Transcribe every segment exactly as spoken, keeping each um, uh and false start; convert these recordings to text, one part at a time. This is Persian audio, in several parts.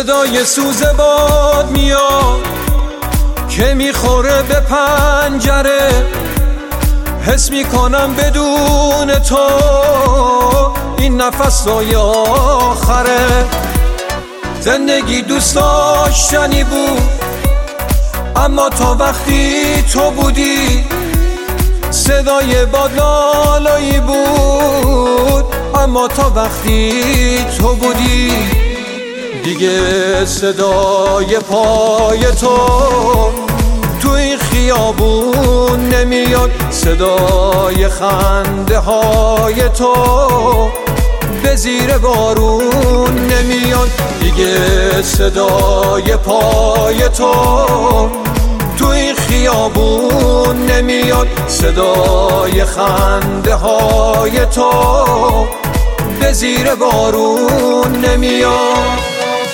صدای سوز باد میاد که میخوره به پنجره، حس میکنم بدون تو این نفسای آخره. زندگی دوست داشتنی بود اما تا وقتی تو بودی، صدای باد لالایی بود اما تا وقتی تو بودی. دیگه صدای پای تو تو این خیابون نمیاد، صدای خنده های تو به زیر بارون نمیاد. دیگه صدای پای تو تو این خیابون نمیاد، صدای خنده های تو به زیر بارون نمیاد.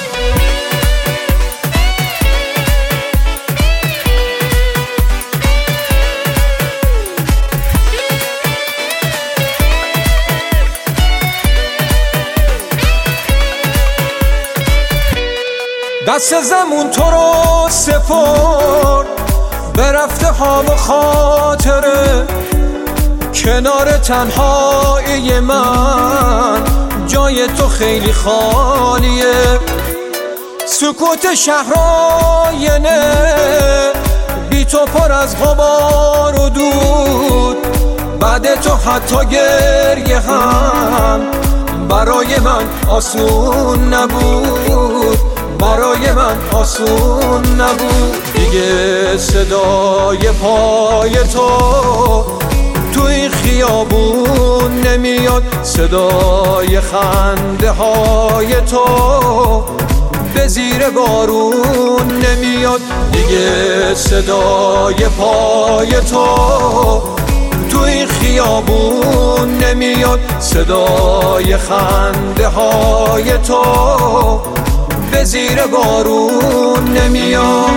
دست زمون تو رو سپرد به رفته ها و خاطره، کنار تنهایی من جای تو خیلی خالیه. سکوت شهرآینه بی تو پر از غبار و دود، بعد تو حتی گریه هم برای من آسون نبود، برای من آسون نبود. دیگه صدای پای تو تو این خیابون نمیاد، صدای خنده های تو به زیر بارون نمیاد. دیگه صدای پای تو تو این خیابون نمیاد، صدای خنده های تو به زیر بارون نمیاد.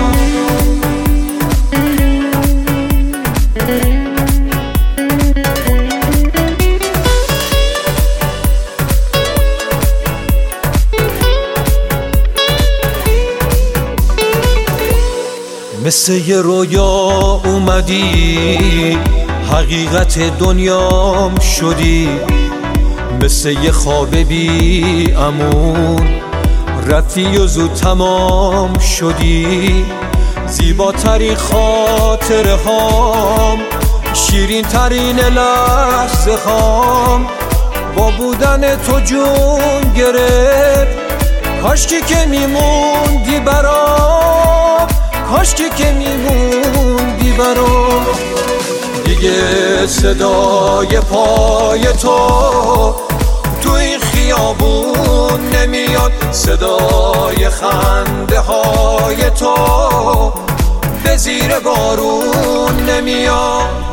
مثل یه رویا اومدی، حقیقت دنیام شدی، مثل یه خواب بی امون رفتی و زود تمام شدی. زیباترین خاطره هام، شیرین ترین لحظه هام با بودن تو جون گرفت. کاشکی که میموندی برام، کاشکی که میموندی برام. دیگه صدای پای تو تو این خیابون نمیاد، صدای خنده های تو به زیر بارون نمیاد.